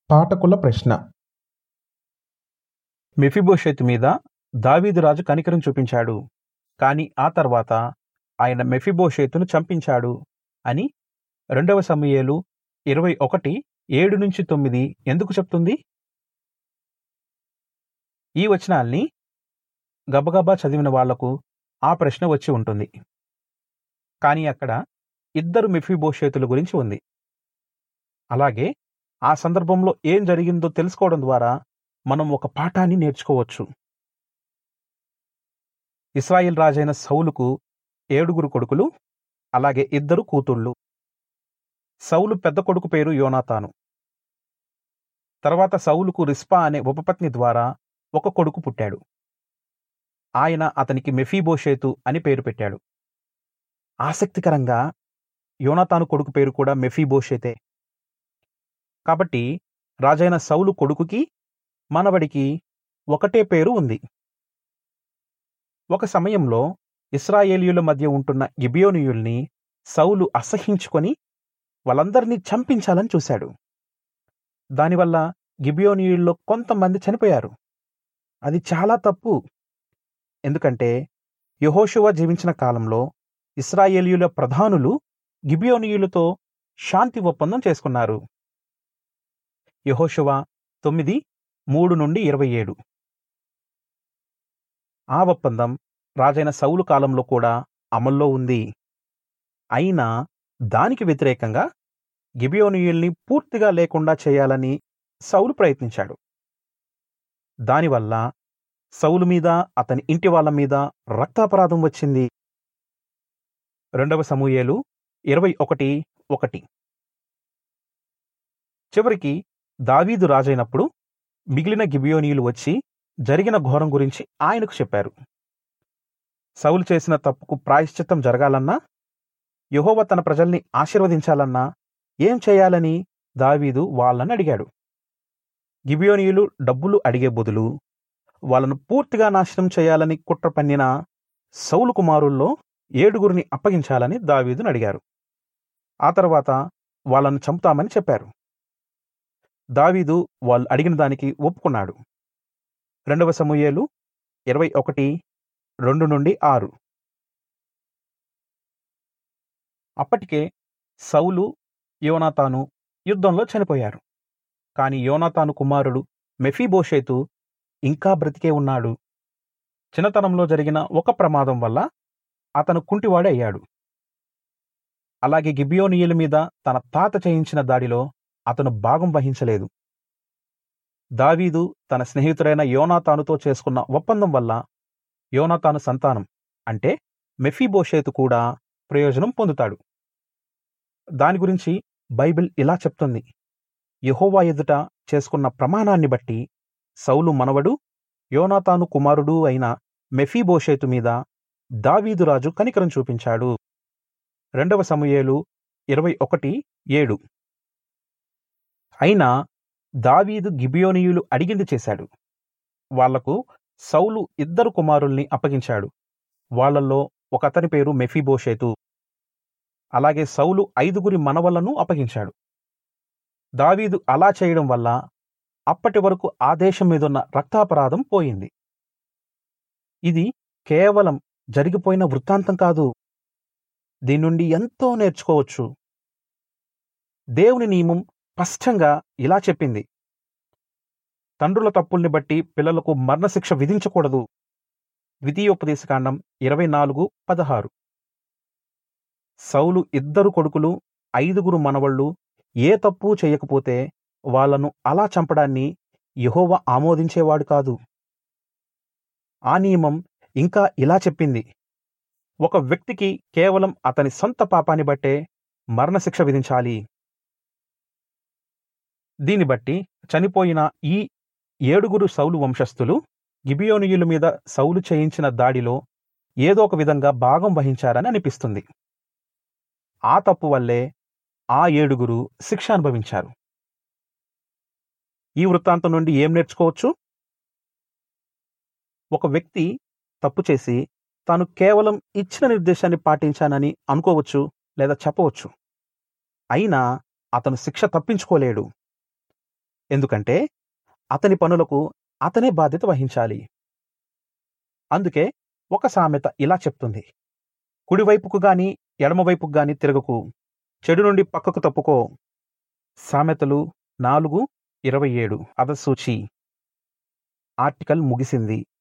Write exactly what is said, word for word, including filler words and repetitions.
పాఠకుల ప్రశ్న. మెఫీబోషెతు మీద దావీదు రాజు కనికరం చూపించాడు, కాని ఆ తర్వాత ఆయన మెఫీబోషెతును చంపించాడు అని రెండవ సమూయేలు ఇరవై ఒకటి ఏడు నుంచి తొమ్మిది ఎందుకు చెప్తుంది? ఈ వచనాల్ని గబగబా చదివిన వాళ్లకు ఆ ప్రశ్న వచ్చి ఉంటుంది. కానీ అక్కడ ఇద్దరు మెఫీబోషెతుల గురించి ఉంది. అలాగే ఆ సందర్భంలో ఏం జరిగిందో తెలుసుకోవడం ద్వారా మనం ఒక పాఠాన్ని నేర్చుకోవచ్చు. ఇశ్రాయేల్ రాజైన సౌలుకు ఏడుగురు కొడుకులు, అలాగే ఇద్దరు కూతుళ్ళు. సౌలు పెద్ద కొడుకు పేరు యోనాతాను. తర్వాత సౌలుకు రిస్పా అనే ఉపపత్ని ద్వారా ఒక కొడుకు పుట్టాడు. ఆయన అతనికి మెఫీబోషెతు అని పేరు పెట్టాడు. ఆసక్తికరంగా యోనాతాను కొడుకు పేరు కూడా మెఫీబోషెతే. కాబట్టి రాజైన సౌలు కొడుకుకి మనవడికి ఒకటే పేరు ఉంది. ఒక సమయంలో ఇశ్రాయేలీయుల మధ్య ఉంటున్న గిబియోనీయుల్ని సౌలు అసహ్యించుకొని వాళ్ళందరినీ చంపించాలని చూశాడు. దానివల్ల గిబియోనీయుల్లో కొంతమంది చనిపోయారు. అది చాలా తప్పు. ఎందుకంటే యెహోషువ జీవించిన కాలంలో ఇశ్రాయేలీయుల ప్రధానులు గిబియోనీయులతో శాంతి ఒప్పందం చేసుకున్నారు. యెహోషువ తొమ్మిది మూడు నుండి ఇరవై ఏడు. ఆ ఒప్పందం రాజైన సౌలు కాలంలో కూడా అమల్లో ఉంది. అయినా దానికి వ్యతిరేకంగా గిబియోనీయుల్ని పూర్తిగా లేకుండా చేయాలని సౌలు ప్రయత్నించాడు. దానివల్ల సౌలు మీద, అతని ఇంటి వాళ్ళ మీద రక్తాపరాధం వచ్చింది. రెండవ సమూయేలు ఇరవై ఒకటి ఒకటి. చివరికి దావీదు రాజైనప్పుడు మిగిలిన గిబియోనీయులు వచ్చి జరిగిన ఘోరం గురించి ఆయనకు చెప్పారు. సౌలు చేసిన తప్పుకు ప్రాయశ్చిత్తం జరగాలన్నా, యెహోవా తన ప్రజల్ని ఆశీర్వదించాలన్నా ఏం చేయాలని దావీదు వాళ్ళని అడిగాడు. గిబియోనీయులు డబ్బులు అడిగే బదులు వాళ్ళను పూర్తిగా నాశనం చేయాలని కుట్ర పన్నిన సౌలు కుమారుల్లో ఏడుగురిని అప్పగించాలని దావీదును అడిగారు. ఆ తర్వాత వాళ్ళను చంపుతామని చెప్పారు. దావీదు వాళ్ళు అడిగిన దానికి ఒప్పుకున్నాడు. రెండవ సమూయేలు ఇరవై ఒకటి రెండు నుండి ఆరు. అప్పటికే సౌలు, యోనాతాను యుద్ధంలో చనిపోయారు. కాని యోనాతాను కుమారుడు మెఫీబోషెతు ఇంకా బ్రతికే ఉన్నాడు. చిన్నతనంలో జరిగిన ఒక ప్రమాదం వల్ల అతను కుంటివాడే అయ్యాడు. అలాగే గిబియోనీయుల మీద తన తాత చేయించిన దాడిలో అతను భాగం వహించలేదు. దావీదు తన స్నేహితుడైన యోనాతానుతో చేసుకున్న ఒప్పందం వల్ల యోనాతాను సంతానం అంటే మెఫీబోషెతు కూడా ప్రయోజనం పొందుతాడు. దాని గురించి బైబిల్ ఇలా చెప్తుంది: యెహోవా ఎదుట చేసుకున్న ప్రమాణాన్ని బట్టి సౌలు మనవడు, యోనాతాను కుమారుడు అయిన మెఫీబోషెతు మీద దావీదు రాజు కనికరం చూపించాడు. రెండవ సమూయేలు ఇరవై ఒకటి ఏడు. అయినా దావీదు గిబియోనీయులు అడిగింది చేశాడు. వాళ్లకు సౌలు ఇద్దరు కుమారుల్ని అప్పగించాడు. వాళ్లలో ఒక అతని పేరు మెఫీబోషెతు. అలాగే సౌలు ఐదుగురి మనవళ్లను అప్పగించాడు. దావీదు అలా చేయడం వల్ల అప్పటి వరకు ఆ దేశం మీదున్న రక్తాపరాధం పోయింది. ఇది కేవలం జరిగిపోయిన వృత్తాంతం కాదు. దీని నుండి ఎంతో నేర్చుకోవచ్చు. దేవుని నియమం స్పష్టంగా ఇలా చెప్పింది: తండ్రుల తప్పుల్ని బట్టి పిల్లలకు మరణశిక్ష విధించకూడదు. ద్వితీయోపదేశకాండం ఇరవై నాలుగు పదహారు. సౌలు ఇద్దరు కొడుకులు, ఐదుగురు మనవళ్ళు ఏ తప్పు చేయకపోతే వాళ్లను అలా చంపడాన్ని యెహోవా ఆమోదించేవాడు కాదు. ఆ నియమం ఇంకా ఇలా చెప్పింది: ఒక వ్యక్తికి కేవలం అతని సొంత పాపాన్ని బట్టే మరణశిక్ష విధించాలి. దీన్ని బట్టి చనిపోయిన ఈ ఏడుగురు సౌలు వంశస్థులు గిబియోనీయుల మీద సౌలు చేయించిన దాడిలో ఏదో ఒక విధంగా భాగం వహించారని అనిపిస్తుంది. ఆ తప్పు వల్లే ఆ ఏడుగురు శిక్ష అనుభవించారు. ఈ వృత్తాంతం నుండి ఏం నేర్చుకోవచ్చు? ఒక వ్యక్తి తప్పు చేసి తాను కేవలం ఇచ్చిన నిర్దేశాన్ని పాటించానని అనుకోవచ్చు లేదా చెప్పవచ్చు. అయినా అతను శిక్ష తప్పించుకోలేడు. ఎందుకంటే అతని పనులకు అతనే బాధ్యత వహించాలి. అందుకే ఒక సామెత ఇలా చెప్తుంది, కుడివైపుకు గాని ఎడమవైపుకు గాని తిరగకు, చెడు నుండి పక్కకు తప్పుకో. సామెతలు నాలుగు ఇరవై ఏడు. అదసూచి. ఆర్టికల్ ముగిసింది.